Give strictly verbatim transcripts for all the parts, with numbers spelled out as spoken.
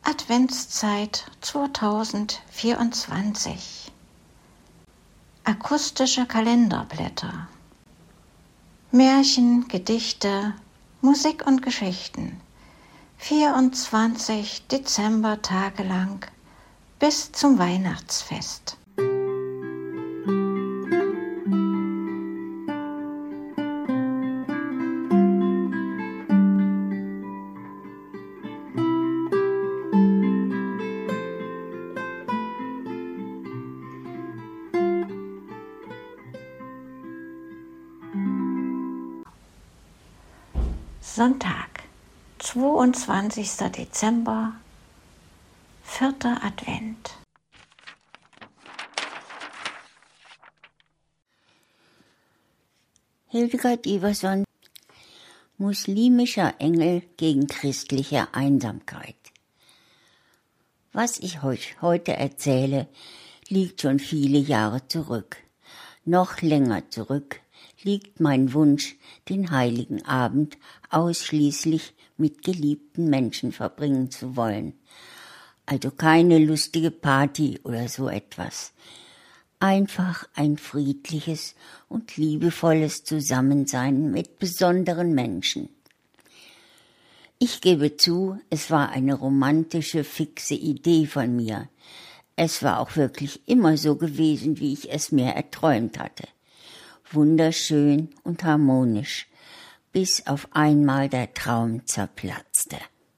Adventszeit zweitausendvierundzwanzig. Akustische Kalenderblätter. Märchen, Gedichte, Musik und Geschichten. vierundzwanzig Dezembertage lang bis zum Weihnachtsfest. Sonntag, zweiundzwanzigster Dezember, vierter Advent. Hildegard Iverson, muslimischer Engel gegen christliche Einsamkeit. Was ich euch heute erzähle, liegt schon viele Jahre zurück. Noch länger zurück liegt mein Wunsch, den heiligen Abend ausschließlich mit geliebten Menschen verbringen zu wollen. Also keine lustige Party oder so etwas. Einfach ein friedliches und liebevolles Zusammensein mit besonderen Menschen. Ich gebe zu, es war eine romantische, fixe Idee von mir. Es war auch wirklich immer so gewesen, wie ich es mir erträumt hatte. Wunderschön und harmonisch, bis auf einmal der Traum zerplatzte.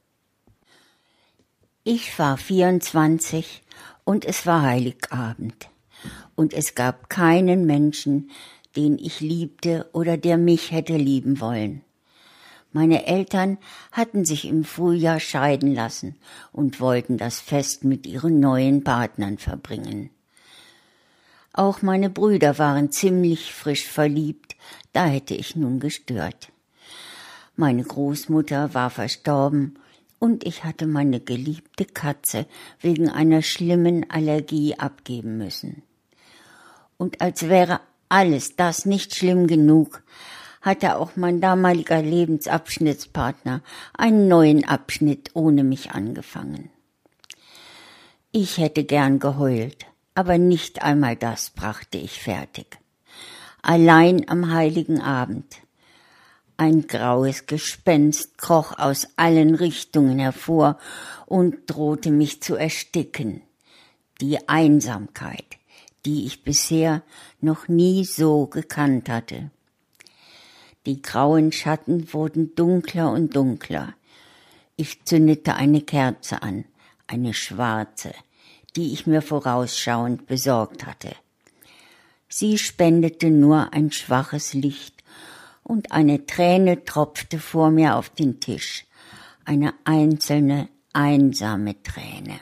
Ich war vierundzwanzig und es war Heiligabend. Und es gab keinen Menschen, den ich liebte oder der mich hätte lieben wollen. Meine Eltern hatten sich im Frühjahr scheiden lassen und wollten das Fest mit ihren neuen Partnern verbringen. Auch meine Brüder waren ziemlich frisch verliebt, da hätte ich nun gestört. Meine Großmutter war verstorben und ich hatte meine geliebte Katze wegen einer schlimmen Allergie abgeben müssen. Und als wäre alles das nicht schlimm genug, hatte auch mein damaliger Lebensabschnittspartner einen neuen Abschnitt ohne mich angefangen. Ich hätte gern geheult. Aber nicht einmal das brachte ich fertig. Allein am heiligen Abend. Ein graues Gespenst kroch aus allen Richtungen hervor und drohte mich zu ersticken. Die Einsamkeit, die ich bisher noch nie so gekannt hatte. Die grauen Schatten wurden dunkler und dunkler. Ich zündete eine Kerze an, eine schwarze, die ich mir vorausschauend besorgt hatte. Sie spendete nur ein schwaches Licht und eine Träne tropfte vor mir auf den Tisch, eine einzelne, einsame Träne.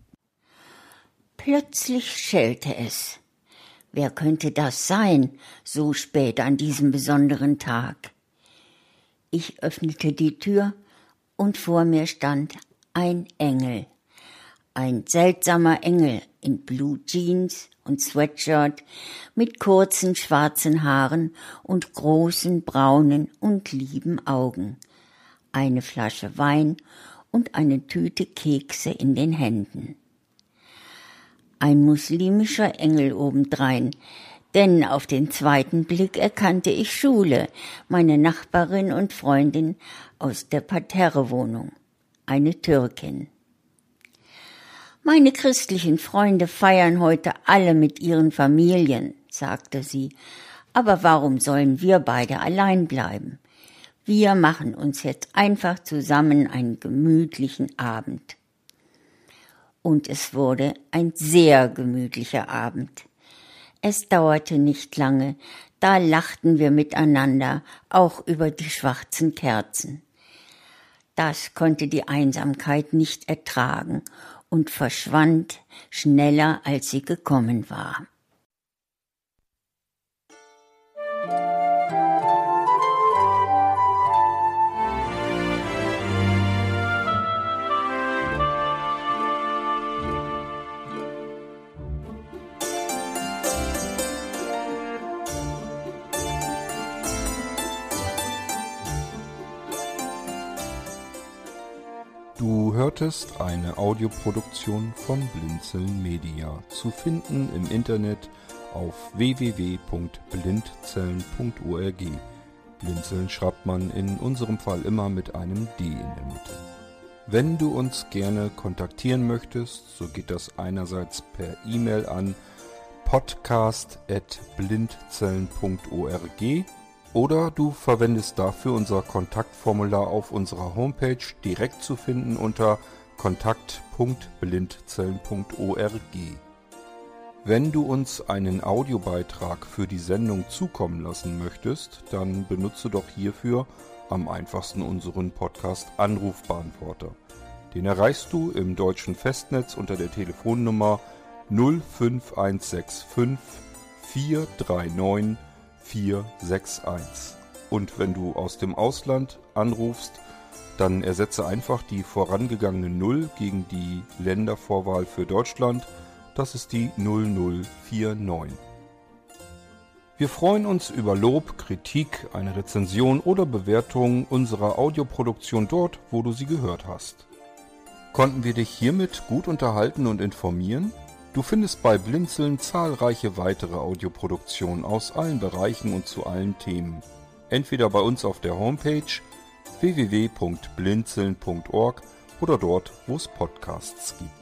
Plötzlich schellte es. Wer könnte das sein, so spät an diesem besonderen Tag? Ich öffnete die Tür und vor mir stand ein Engel. Ein seltsamer Engel in Blue Jeans und Sweatshirt mit kurzen schwarzen Haaren und großen braunen und lieben Augen, eine Flasche Wein und eine Tüte Kekse in den Händen. Ein muslimischer Engel obendrein, denn auf den zweiten Blick erkannte ich Schule, meine Nachbarin und Freundin aus der Parterrewohnung, eine Türkin. »Meine christlichen Freunde feiern heute alle mit ihren Familien«, sagte sie, »aber warum sollen wir beide allein bleiben? Wir machen uns jetzt einfach zusammen einen gemütlichen Abend.« Und es wurde ein sehr gemütlicher Abend. Es dauerte nicht lange, da lachten wir miteinander, auch über die schwarzen Kerzen. Das konnte die Einsamkeit nicht ertragen und verschwand schneller, als sie gekommen war. Du hörtest eine Audioproduktion von Blinzeln Media, zu finden im Internet auf w w w punkt blindzellen punkt org. Blinzeln schreibt man in unserem Fall immer mit einem D in der Mitte. Wenn du uns gerne kontaktieren möchtest, so geht das einerseits per E-Mail an podcast at blindzellen punkt org oder du verwendest dafür unser Kontaktformular auf unserer Homepage, direkt zu finden unter kontakt punkt blindzellen punkt org. Wenn du uns einen Audiobeitrag für die Sendung zukommen lassen möchtest, dann benutze doch hierfür am einfachsten unseren Podcast Anrufbeantworter. Den erreichst du im deutschen Festnetz unter der Telefonnummer null fünf eins sechs fünf vier drei neun vier sechs eins. Und wenn du aus dem Ausland anrufst, dann ersetze einfach die vorangegangene null gegen die Ländervorwahl für Deutschland. Das ist die null null vier neun. Wir freuen uns über Lob, Kritik, eine Rezension oder Bewertung unserer Audioproduktion dort, wo du sie gehört hast. Konnten wir dich hiermit gut unterhalten und informieren? Du findest bei Blinzeln zahlreiche weitere Audioproduktionen aus allen Bereichen und zu allen Themen. Entweder bei uns auf der Homepage w w w punkt blinzeln punkt org oder dort, wo es Podcasts gibt.